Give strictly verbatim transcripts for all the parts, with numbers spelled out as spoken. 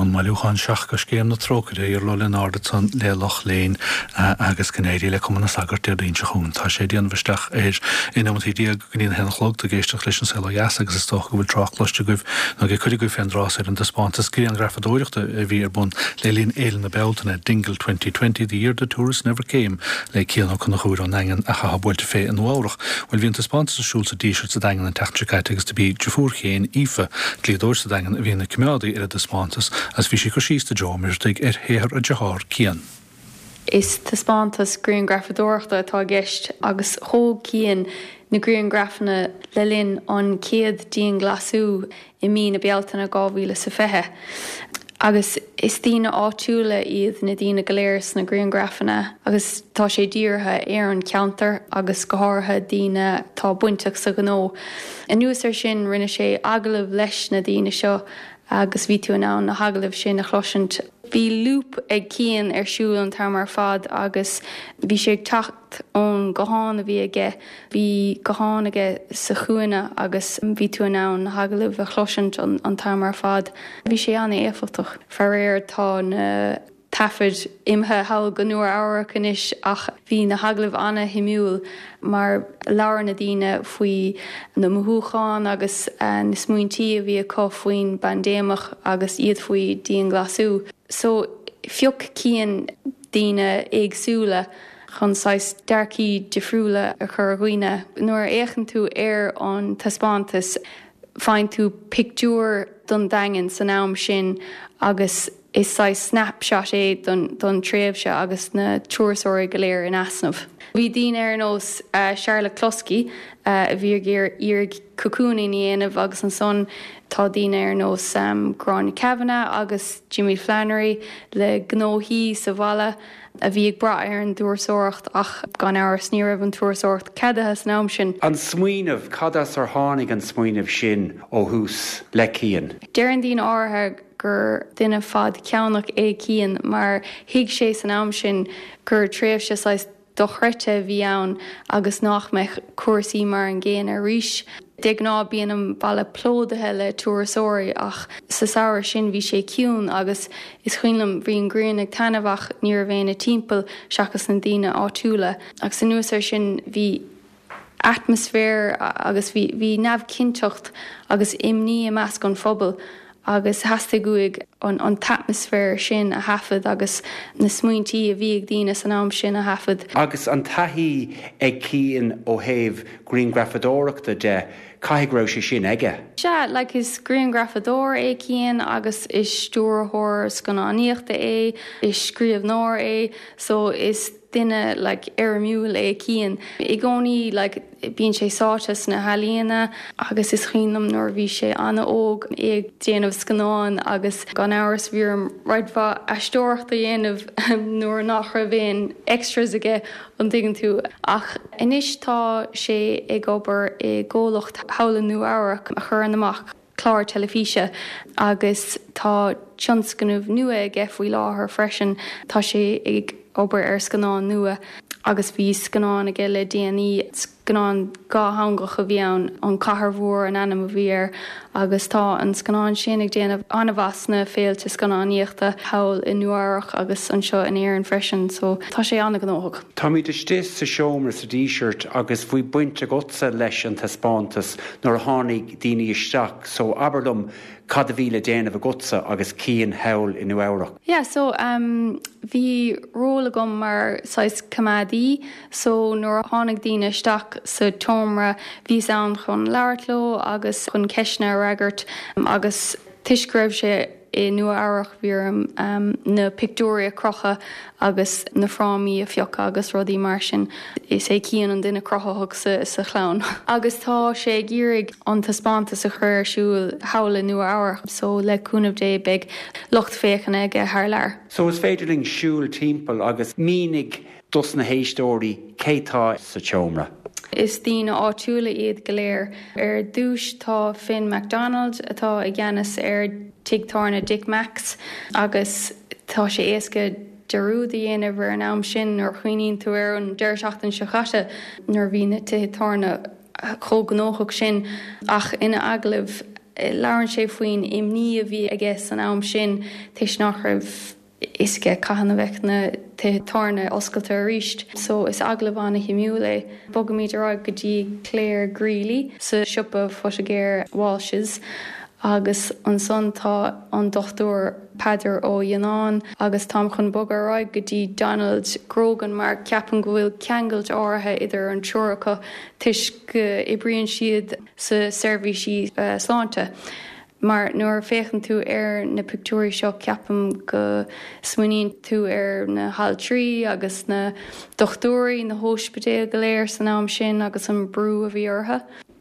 an maiúchan seach go scéim na trócaide ar lolin ádaton le loch léin agus gnéirí le cumna sagart ar daon seún. Tá sé díon bhisteach éir inamtíí gníon henachlog a géisteach leis an sela gas agus is tócha bhfuil trachloiste goibh na go chuide go féin rás ar an despántas cí an grafadóireachta a bhí ar bun le líon éilen na Beltainna Dingle twenty twenty, the year the tourists never came, le cíanach chun na chúr an engan a chahabhailte fé an bhárach. Bhfuil bhíon despántas a siúil sa díisirt sa dagan an teachtricáit agus de bí defuair chéin ífa glíadóir sa dagan a bhíon na cumádí ar a despántas as bhí sé go síos de Jomirtig ar héir a dehar cían. Is despántas grún grafadóireachta atá gceist agus thó cían na grún grafanna le linn an céad díon glasú i mí na Bealtainna gámhíle sa fiche. Agus is tína áitiúla iad na dtína goléirs na grún grafanna agus tá sé díortha ar an ceantar agus go háirtha dína tá buinteach sa gnó. An nuas ar sin rinne sé agalah leis na dína seo agus bhí tú ná na hagalah sin na chloisint. Bhí lúp ag cían ar siúil an tarmar fad agus bhí sé tacht ón go hána bhí aige, bhí go hána aige sa chuaine agus bhí tú ná na hagalah a chloisint an, an tarmar fad. Bhí sé anna éfaltach. Fer réir tá na tafid imthe hail go nuair áhracan is ach bhí na haglah anna himúil mar leabhar na daoine faoi na mthúcháin agus uh, na smuointí a bhí acu faoin bandéamach agus iad faoi díon glasú. So fioc cían daoine éagsúla chun sais dearcí difriúla a chur ghuioine. Nuair échann tú ar an taspántas, fáin tú pictiúr don dagan san am sin agus is sais snapshot é don, don tréimh se agus na túrasóirí go léir in asnamh. Bhí daoine ar nós uh, Charlotte Closky uh, a bhí gur iarg cocúnaí dhéanamh agus an son tá daoine ar nós um, Gráinne Kavanagh agus Jimmy Flannery le gnóthaí sa bhalla a bhí ag brath ar an túrasóireacht ach gan áir sníomh an túrasóireacht cadaithe san am sin. An smuoinemh cadas ar tháinig an smuoinemh sin ó thús le cían. Deir an daoine áirithe gur duine fad ceannach é cían mar hiag sé san am sin gur tréimh se sais do chreite bhí ann agus nach meich cuasaí mar an ggéan a ríis. Deag ná bíon an balla plódathe le túrasóirí ach sa saoir sin bhí sé ciún agus is chuinlam bhí an gréin ag tanamhach níor bhéin na timpeall seachas na daoine áitiúla. Agus san nuas ar sin bhí atmosfér agus bhí, bhí neamhcinteacht agus imní a measc an phobal agus heasta guaig an, an atmosfér sin a hafad agus na smuointí a bhí ag daoine san am sin a hafad. Agus an taithí ag cían ó thaobh green grafadóireachta de caitheag raibh sé sin aige. Se, like is green grafadóir é cían agus is stúrthóir scanáníochta é, is scríomh nóir é, so is duine like ar miúil é cían. I gcónaí like bíonn sé sátas na halíana agus is chinnam nóir bhí sé anna óg ag déanamh scanáin agus gan áras bhíorm raidbha aistóireachta dhéanamh nuair nach ra bhéin extras aige an dtuigeann tú. Ach inis tá sé ag obair i ggólacht howlan nu áireach a chur an amach chlár telefíse agus tá tionscanmh nua ag faoi láthair freisin tá sé ag obair ar scanán nua agus bhí scanán aige le D N I scanán gá hangach a bhí ann an cathair mhór an anam a bhíar agus tá an scanán sin ag déanamh anmhasna féilte scanáníochta hail in nuairach agus an seo in éar an freisin, so tá sé anna gnóthach. Tá míid istíos sa seomra sa díseart agus bhí buinte gotsa leis an taspántas nuair a tháinig daoine isteach, so aberlum cad a bhíle déanamh a gotsa agus cían hail in nuairach. Yeah, so um, bhí róla gom mar sais cumadaí, so nuair a tháinig daoine isteach sa tómra bhí ann chun leirtló agus chun ceisne ragart um, agus tuiscreibh sé i nua áireach bhíorm um, na pictória crocha agus na frámaí a fiocha agus rudaí mar sin is é cían an duine crochathach sa, sa chlán. Agus tá sé gírig an taspántas a chur siúil howla nua áireach, so le cúnamh dé beag locht féchan ag a thar lear. So is féidirling siúil timpeall agus mínig dus na héistóirí cétá sa teomra. Is tíine áitiúla iad go léir ar dúis tá Finn MacDonald atá i gceannas ar tigtarna Dick Max agus tá sé éasca dearúd a dhéanamh ar an am sin ar chuoiníonn tú ar an deir seachtain se chaise nuair bhí na tigtarna chógnóthach sin ach ina aglah leann sé faoin imní a bhí aige san am sin teis nach raibh isce caihanna bheithna tána oscailte a ríist. So is aglahána himúla. Bogam míid ará go dtí Claire Greeley sa siúpa Fotagéir Walshes agus an son tá an dochtúr Peadar ó Dionán agus tám chun bogar ará go dtí Donald Grogan mar ceapan go bhfuil ceangailt áirithe idir an teoracha tuis go ibrionn siad sa seirbhísí uh, sláinte. Mar nuair féchann tú ar na pictúirí seo ceapam go smuoíonn tú ar na halltrí agus na dochtúirí na hóspeidéal go léir san am sin agus an brú a bhí ortha.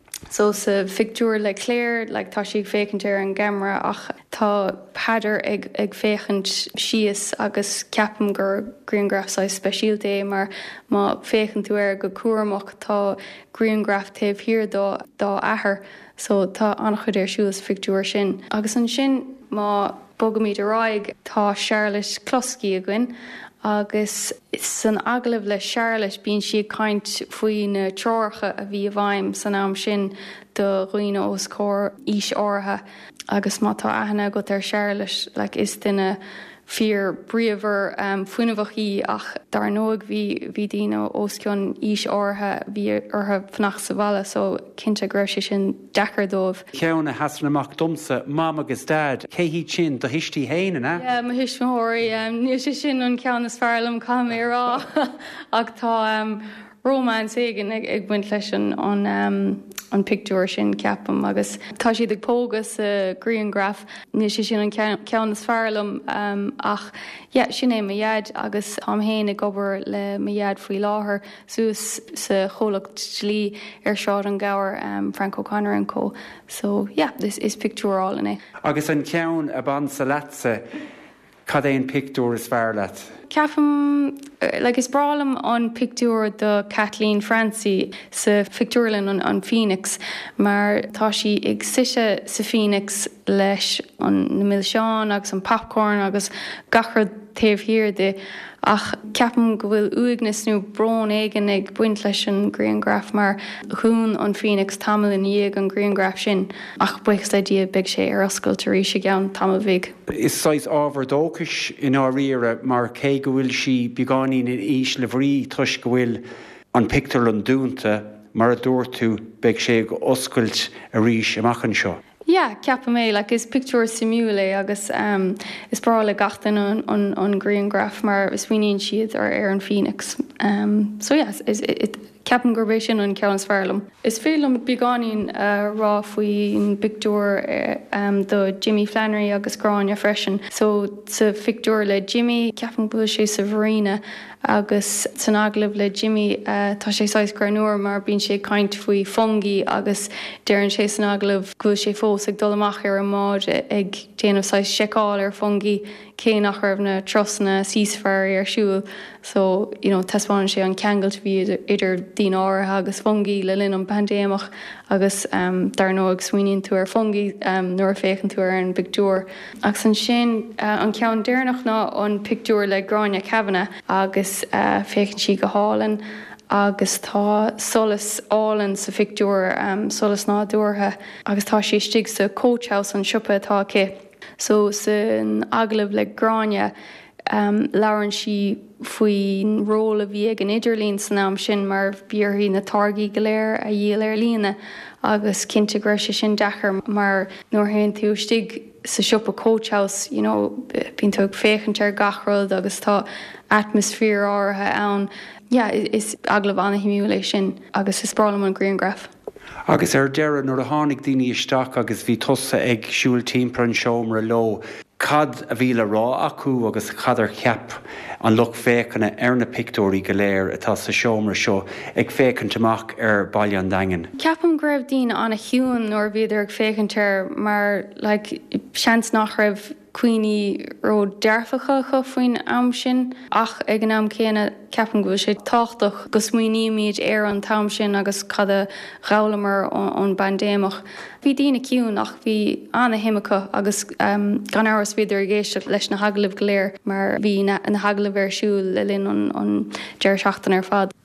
So sa pictúir le Claire, like, tá sí fécant ar an gamra ach tá Peadar ag, ag féchant síos agus ceapam gur Greengraph speisialta mar má féchann tú ar go cuaramach tá Greengraph taobh hir dá dá athair. So tá annach chud ar siúlas pictúir sin. Agus an sin má bogam míad aráig tá Charlotte Closky a gcuin agus san aglah le Charlotte bíonn siad caint faoi na treorcha a bhí a bhaim san am sin do roioine os cór ís áirithe agus má tá aithne go ar Charlotte le like, is duine fear bríomhar um, fuinmhachaí ach dar nóg bhí bhí daoine os cionn ís áirithe bhí ortha fnach sa bhalla so cinnte greise sin dechar dómh. Ceanna hasan amach domsa mám agus dad cé hí sin do histí héine na? Yeah, ma hisismóirí um, ní sé sin an ceanna fearlam cá mé rá ach tá um, romance éigen ag, ag buint leis an um, an pictúir sin ceapam agus tá siad ag pógus a uh, Greengraph ní sé sin an ceannas fearlam um, ach yeah, sin é ma dhead agus am héin ag gobar le ma dhead faoi láthair suas sa cholacht slí ar seo an gabhar um, Frank O'Connor and co. So yeah, this is pictural in it. Agus an ceann a ban sa latsa cad é an pictúir is fearr leat? Ceafam, like is bralam an pictúr de Kathleen Francie sa pictúrlin an, an Phoenix, mar tá si ag siise sa Phoenix leis an na milseán agus an popcorn agus gachar taobh hir de ach ceapam go bhfuil uignas nó brón éigen ag buint leis an Greengraph mar hún an Phoenix tamil in dhéag an Greengraph sin ach buchas idea big sé ar oscailtarí sé gan tamil bhig. Is sais ábhar dóchas in á riire mar cé go bhfuil si beáín in ís le bhrí tuis go bhfuil an pictúr an dúnta mar a dúir tú beag sé go oscailt a ríis amachchan seo. Yeah, ceapa mé, like is pictúr simúla agus um, is brála gatain an, an, an Greengraph mar is bhíonn siad ar ar an Phoenix. Um, so yes, is it ceapan gurbéis sin an ceannas fearlam. Is félam beáín uh, rá faoin pictúr uh, um, do Jimmy Flannery agus Gráinne freisin. So sa pictúr le Jimmy ceapan bhfuil sé sa bhríne agus san aglah le Jimmy uh, tá sé sais granúir mar bíonn sé caint faoi fungi agus dearann sé san aglah gúil sé fós ag dul amach ar an máid ag déanamh sais seicáil ar fungi cé nach raibh na trosna síosfear ar siúil. So, you know, taspáin sé an ceangailt bhí idir daoine áirithe agus fungi le linn an pandéamach agus um, dar nó ag smaoiníonn tú ar fungi um, nuair féchann tú ar an pictúr. Agus san sin uh, an ceann déarnach ná an pictúr le Gráinne Kavanagh agus uh, féchann si go hálan agus tá solas álan sa pictúr um, solas nádúrtha agus tá sé stig sa coachhouse an siúpa atá cé. So san aglah le Gráinne um, leabharann si faoin ról a bhí ag an idirlín san am sin mar bíorthaí na targaí go léir a dhéal ar lína agus cinnte greise sin dechar mar nuair haon tú stig sa siúpa coachhouse, you know, bíonn tú ag féchant ar gachród agus tá atmosfér áirithe ann. Yeah, is aglah anna himúla sin agus is brálam an Greengraph. Agus ar deire nuair a tháinig daoine isteach agus bhí tusa ag siúil timpeall an seomra lo, cad a bhí le rá acu agus chadar ceap an luch fécanna ar na pictúirí go léir atá sa seomra seo ag fécant amach ar baile an daingean. Ceapam go raibh daoine anna hiúin nóir bhíidir ag fécant ar mar like, seans nach raibh cuioine ró dearfacha chu faoin am sin ach ag an am céine ceapan go sé táchtach go smuoiníimiid ar an tam sin agus cad a ghlamar ón bandéamach. Bhí daoine ciún ach bhí anna himimecha agus um, gan áras bhíidir géiste leis na haglah go léir mar bhí na, na haglah ar siúil le linn an deir seachtain ar fad.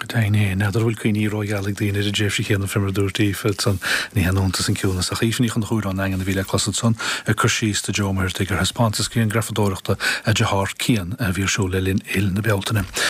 daine neidir bhfuil cuoí roiálig daine a déifh chéanana fimar dúirtaí san ní henúntas an ciúna a chiíní an chuúrán an bhíle cosad son a chusíos de Jomer gur hespátas cían grafadóireachta a de há cían a bhírsú le linn il na bealtainna.